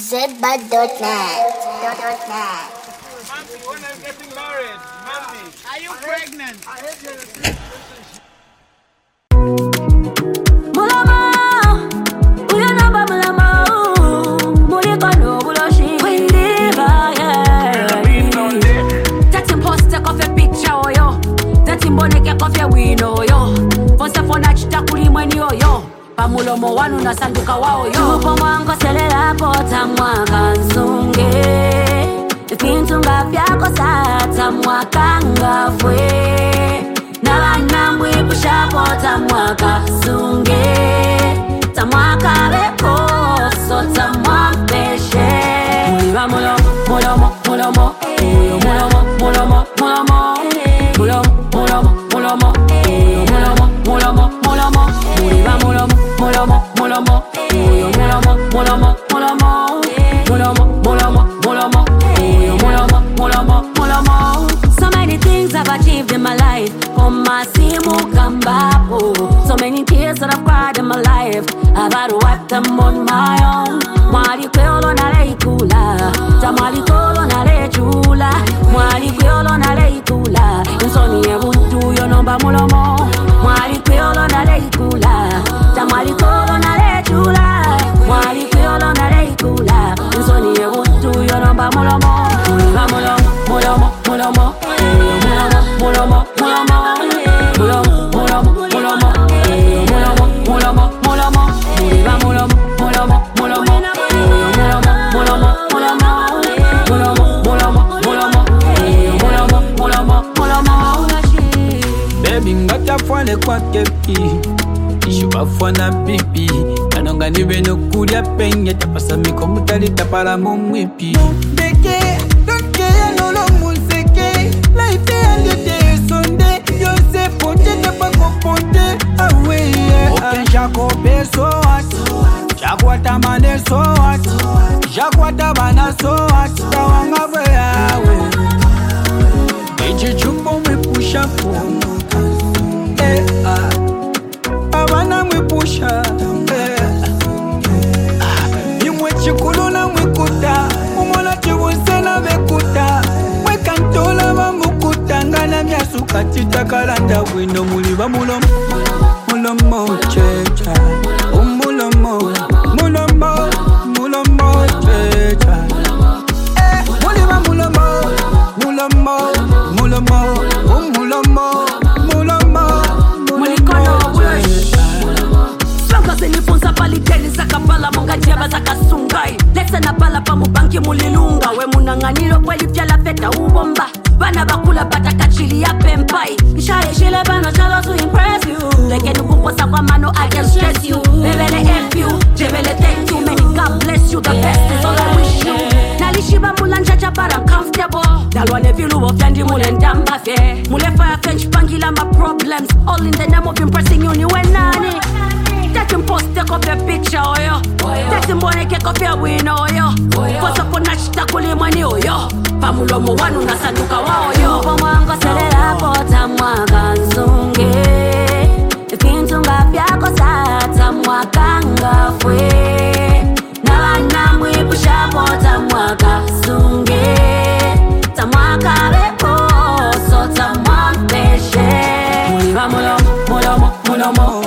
Zedbud.net. When I'm getting married, Mandy. Are you pregnant? Pamulomo wanu na sanduka wao yo Upo mwango selela pota mwaka nsunge Ifintunga vyako sata mwaka ngafwe Na wanambu ipusha pota mwaka nsunge Ta mwaka beko sota mwampeshe Muliwa mulomo, mulomo, mulomo Mulomo, mulomo, mulomo Mulomo, mulomo, mulomo Mulomo, mulomo, mulomo Muliwa mulomo Mulomo, mulomo, mulomo, mulomo, mulomo, mulomo, mulomo, mulomo, mulomo, mulomo, mulomo. So many things I've achieved in my life. On my simu kambapo. So many tears that I've cried in my life. I've had to wipe them on my own. Mwali kweolo na leikula. Tamali kolo na lechula. Mwali kweolo na leikula. Insoni ebuntu yo nomba mulomo. Mwali kweolo na leikula. Tamali kolo na lechula. Mwali kweolo na leikula. Insoni ebuntu yo nomba mulomo. Muliwa mulomo, mulomo, mulomo. Mulomo, mulomo, mulomo. Mulomo, mulomo, mulomo. Mulomo, mulomo, mulomo. Muliwa mulomo, mulomo, mulomo. Mulomo, mulomo, mulomo. Mulomo, mulomo, mulomo. Mulomo, mulomo, mulomo. Baby ngata fwane kwa kepi Ishuba fwana pipi Kanonga niwe no kulia penye Tapasa miko mutali tapara mumwipi Deke, doke ya nolo museke Life ya liete sonde Yose pote tepa kopote Awe Open shako beso wat Shakwata mane so wat Shakwata bana so wat Tawanga we awe Eche chumbo mwe pusha fomo Abana mwipusha Imwe chikulu na mwikuta Umola chiwuse na bekuta Mwekantola wa mukuta Ngana miasuka chitakalanda wino Muliwa mulomo Mulomo checha Mulomo Mulomo Mulomo checha Muliwa mulomo Mulomo Mulomo Mulomo Silifunza pali teni saka pala monga jeba saka sungai Lesa na pala pa mubanki mulilunga We munanganilo kweli fyala feta ubomba Bana bakula bataka chili ya pempai Ishaye shile bano chalo to impress you Leke nukuposa kwa mano I can stress you Bebele help you, jebele thank you Many God bless you, the best is all I wish you Nalishiba mulanja chapara comfortable Dalwane filu ofendi mule ndamba fe Mule fire fench pangila my problems All in the name of impressing you ni wenani Take him post, take up your picture, oh yo. Take him money, take up your win, oh yo. Post up on nachita kuli money, oh yo. Pamulomo wanu na sanduka wao yo. Upo mwango selela pota mwaka nsunge. Ifintunga vyako sata mwaka ngafwe. Na wana mwipusha pota mwaka nsunge. Ta mwaka beko, so ta mwampeshe. Muliwa mulomo, mulomo, mulomo.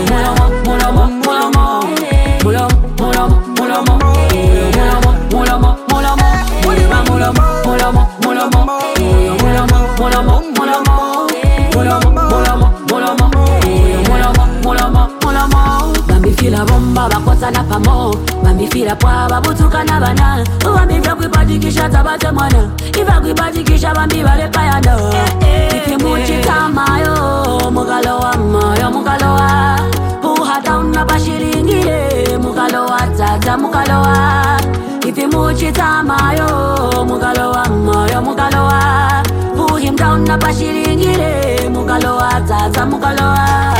Bambifila bomba bakota na pamo Bambifila pwa babutuka na bana Bambifila kuibadikisha tabate mwana Iva kuibadikisha bambi bale payana Ifi muchita mayo Mugalowa mayo mugalowa Uhata unabashiringile Mugalowa tata mugalowa Ifi muchita mayo Mugalowa mayo mugalowa Uhimda unabashiringile Mugalowa tata mugalowa